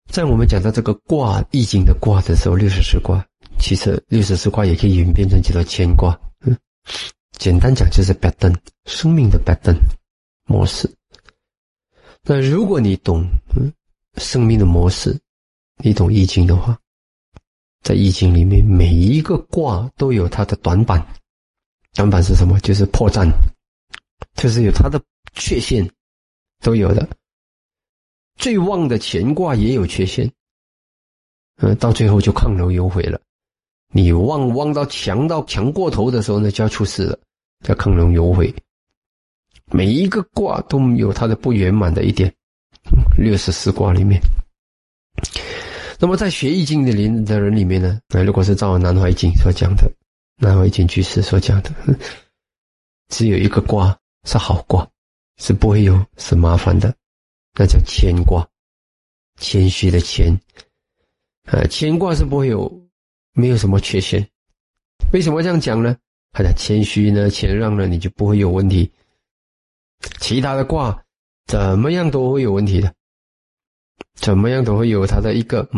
在我们讲到这个卦易经的卦的时候，64卦，其实64卦也可以演变成叫做乾卦。简单讲就是 pattern， 生命的 pattern 模式。那如果你懂生命的模式，你懂易经的话，在易经里面每一个卦都有它的短板。短板是什么？就是破绽，就是有它的缺陷，都有的。最旺的乾卦也有缺陷，到最后就亢龙有悔了。你旺到强过头的时候呢，就要出事了，叫亢龙有悔。每一个卦都有它的不圆满的一点，64卦里面。那么在学易经的人里面呢，如果是照南怀瑾所讲的，南怀瑾居士所讲的，只有一个卦是好卦，是不会有什么麻烦的，那叫谦卦，谦虚的谦。谦卦是不会没有什么缺陷。为什么这样讲呢？他讲谦虚呢，谦让呢，你就不会有问题。其他的卦怎么样都会有问题的，怎么样都会有它的一个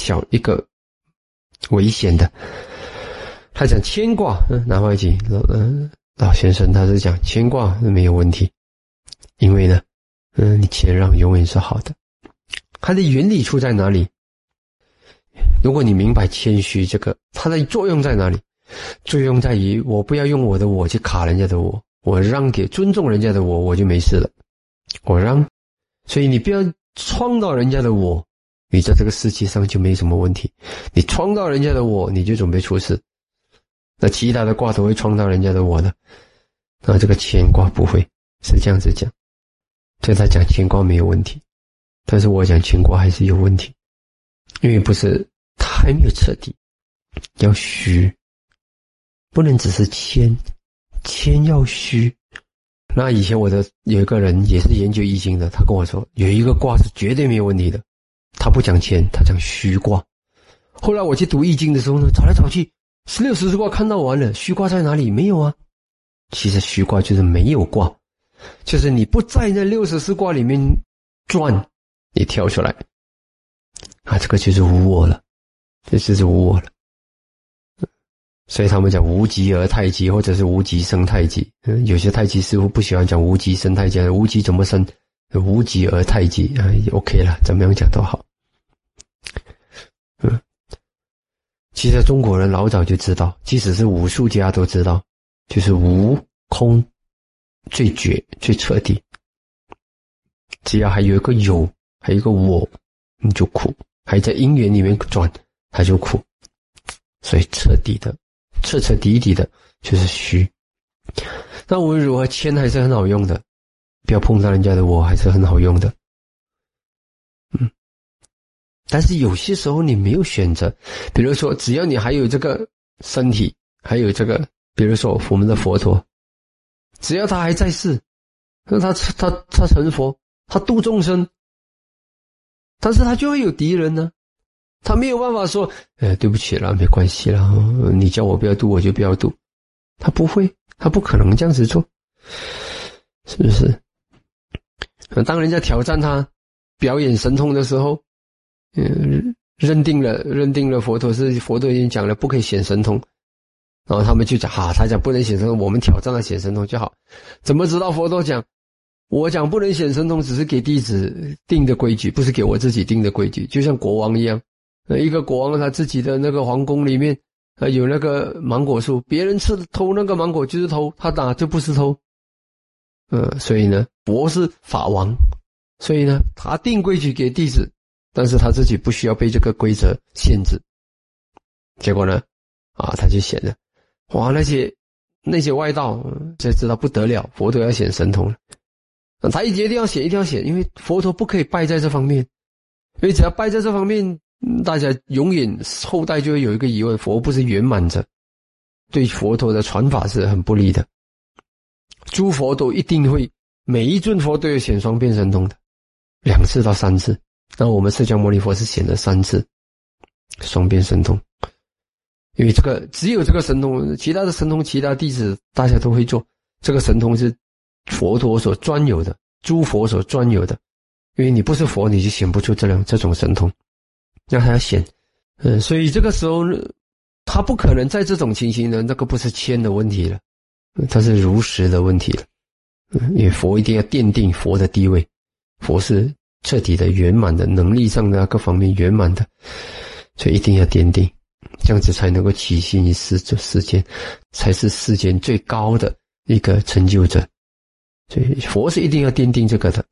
危险的。他讲谦卦，南怀瑾老先生他是讲谦卦没有问题，因为呢，你谦让永远是好的。它的原理出在哪里？如果你明白谦虚这个，它的作用在哪里？作用在于我不要用我的我去卡人家的我让给尊重人家的我就没事了。我让，所以你不要创造人家的我，你在这个世界上就没什么问题。你创造人家的我，你就准备出事。那其他的卦都会创造人家的我的，那这个乾卦不会，是这样子讲。所以他讲乾卦没有问题，但是我讲乾卦还是有问题，因为不是他还没有彻底，要虚，不能只是谦要虚。那以前有一个人也是研究易经的，他跟我说有一个卦是绝对没有问题的，他不讲谦，他讲虚卦。后来我去读易经的时候呢，找来找去16、14卦看到完了，虚卦在哪里？没有啊。其实虚卦就是没有卦，就是你不在那64卦里面转，你跳出来这个就是无我了，这就是无我了。所以他们讲无极而太极，或者是无极生太极。有些太极师傅不喜欢讲无极生太极，无极怎么生？无极而太极OK 了，怎么样讲都好。其实中国人老早就知道，即使是武术家都知道，就是无空最绝最彻底。只要还有一个有，还有一个我，你就苦；还在因缘里面转，它就苦。所以彻底的彻底的就是虚。那无论如何，谦还是很好用的，不要碰到人家的我，还是很好用的。但是有些时候你没有选择，比如说只要你还有这个身体，还有这个，比如说我们的佛陀，只要他还在世，那他成佛，他度众生，但是他就会有敌人呢。他没有办法说对不起啦，没关系啦，你叫我不要度我就不要度。他不会，他不可能这样子做，是不是？当人家挑战他表演神通的时候，认定了佛陀已经讲了不可以显神通，然后他们就讲他讲不能显神通，我们挑战他显神通就好。怎么知道佛陀讲我讲不能显神通只是给弟子定的规矩，不是给我自己定的规矩。就像国王一样，一个国王他自己的那个皇宫里面有那个芒果树，别人偷那个芒果就是偷，他打就不是偷。所以呢，佛是法王，所以呢他定规矩给弟子，但是他自己不需要被这个规则限制。结果呢他就显了，哇，那些外道才知道不得了，佛陀要显神通了。他一定要显，因为佛陀不可以败在这方面，因为只要败在这方面，大家永远后代就会有一个疑问，佛不是圆满者，对佛陀的传法是很不利的。诸佛都一定会，每一尊佛都有显双变神通的，2次到3次。那我们释迦牟尼佛是显了3次双变神通，因为只有这个神通，其他的神通其他弟子大家都会做，这个神通是佛陀所专有的，诸佛所专有的，因为你不是佛你就显不出这种神通。 那他要显，所以这个时候呢，他不可能在这种情形呢，那个不是谦的问题了，他是如实的问题了。因为佛一定要奠定佛的地位，佛是彻底的圆满的，能力上的各方面圆满的，所以一定要奠定，这样子才能够起心于世间，才是世间最高的一个成就者。所以佛是一定要奠定这个的。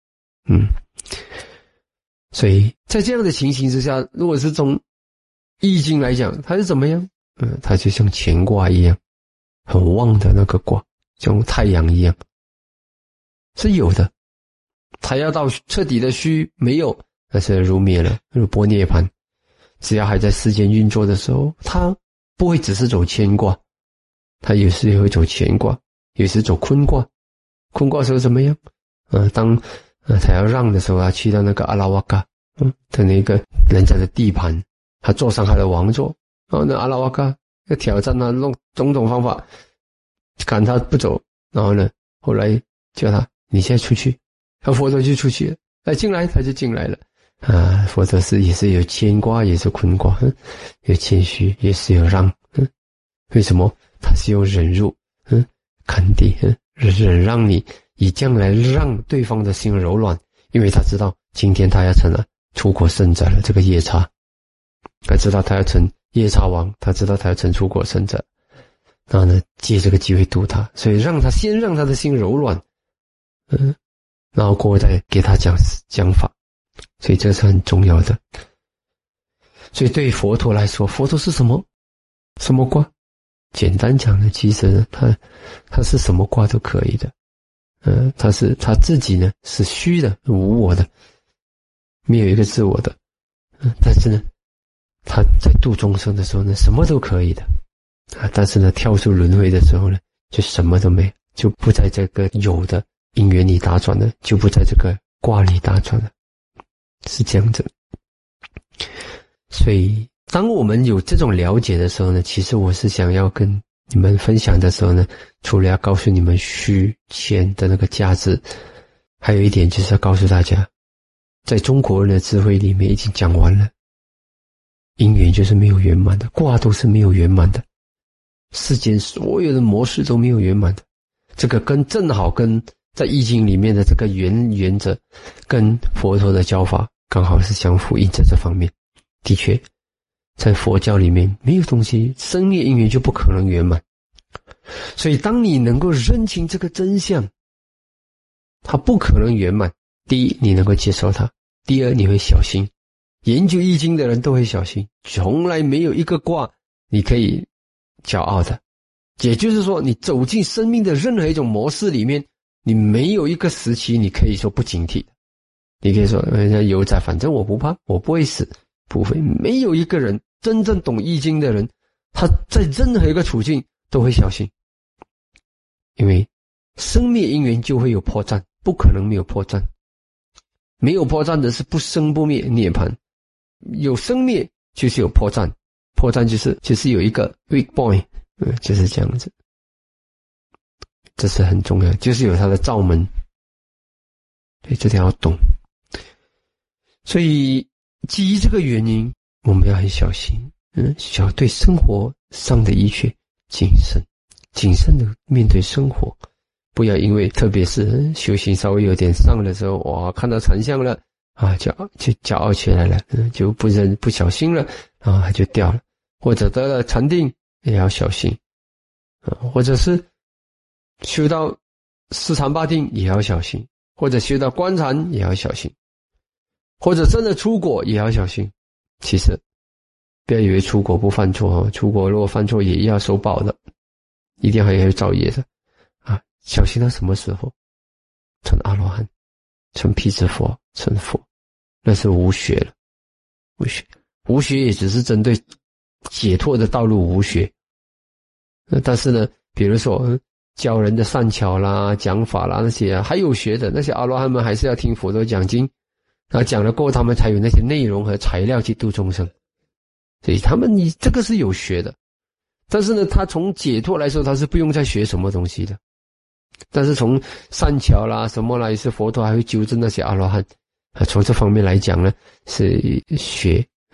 所以在这样的情形之下，如果是从易经来讲，它是怎么样？它就像乾卦一样，很旺的那个卦，像太阳一样，是有的。它要到彻底的虚没有，那是如灭了，如波涅槃。只要还在世间运作的时候，它不会只是走乾卦，它有时也会走乾卦，有时走坤卦。坤卦时候怎么样？当他要让的时候，他去到那个阿拉瓦嘎的那个人家的地盘，他坐上他的王座，然后呢阿拉瓦嘎要挑战他，弄种种方法赶他不走，然后呢后来叫他你现在出去，佛陀就出去了，进来他就进来了。佛陀也是有谦卦，也是坤卦，有谦虚，也是有让。为什么？他是用忍辱，肯定，忍让你，以将来让对方的心柔软，因为他知道今天他要成了出国圣者了，这个夜叉，他知道他要成夜叉王，他知道他要成出国圣者，然后呢借这个机会度他，所以先让他的心柔软，然后过后再给他讲法，所以这是很重要的。所以对佛陀来说，佛陀是什么卦？简单讲呢，其实呢他是什么卦都可以的。他自己呢是虚的，无我的，没有一个自我的。但是呢他在度众生的时候呢什么都可以的。但是呢跳出轮回的时候呢就什么都没有，就不在这个有的因缘里打转了，就不在这个卦里打转了，是这样子。所以当我们有这种了解的时候呢，其实我是想要跟你们分享的时候呢，除了要告诉你们虚谦的那个价值，还有一点就是要告诉大家，在中国人的智慧里面已经讲完了，因缘就是没有圆满的，卦都是没有圆满的，世间所有的模式都没有圆满的。这个正好跟在易经里面的这个原则跟佛陀的教法刚好是相呼应，在这方面的确在佛教里面没有东西生灭因缘就不可能圆满。所以当你能够认清这个真相，它不可能圆满，第一你能够接受它，第二你会小心。研究易经的人都会小心，从来没有一个卦你可以骄傲的。也就是说你走进生命的任何一种模式里面，你没有一个时期你可以说不警惕的。你可以说人家有在，反正我不怕，我不会死，不会。没有一个人真正懂易经的人，他在任何一个处境都会小心，因为生灭因缘就会有破绽，不可能没有破绽。没有破绽的是不生不灭涅槃，有生灭就是有破绽，破绽就是有一个 weak point，就是这样子。这是很重要，就是有它的罩门，所以这点要懂。所以基于这个原因，我们要很小心，对生活上的一切谨慎的面对生活，不要因为特别是修行稍微有点上的时候，哇，看到禅相了就骄傲起来了，就不小心了就掉了，或者得了禅定也要小心，或者是修到四禅八定也要小心，或者修到观禅也要小心，或者真的出国也要小心。其实不要以为出国不犯错，出国如果犯错也要受报的，一定还要造业的小心到什么时候？成阿罗汉，成辟支佛，成佛，那是无学了。无学也只是针对解脱的道路无学。但是呢，比如说教人的善巧啦、讲法啦那些还有学的那些阿罗汉们，还是要听佛陀讲经，然后讲了过后，他们才有那些内容和材料去度众生。所以你这个是有学的，但是呢，他从解脱来说，他是不用再学什么东西的。但是从善巧啦什么啦，也是佛陀还会纠正那些阿罗汉从这方面来讲呢，是学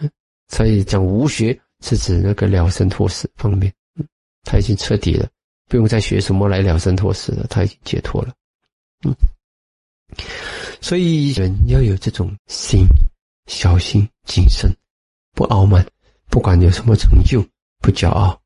所以讲无学是指那个了生脱死方面，他已经彻底了，不用再学什么来了生脱死了，他已经解脱了。所以人要有这种心，小心谨慎，不傲慢，不管有什么成就，不骄傲，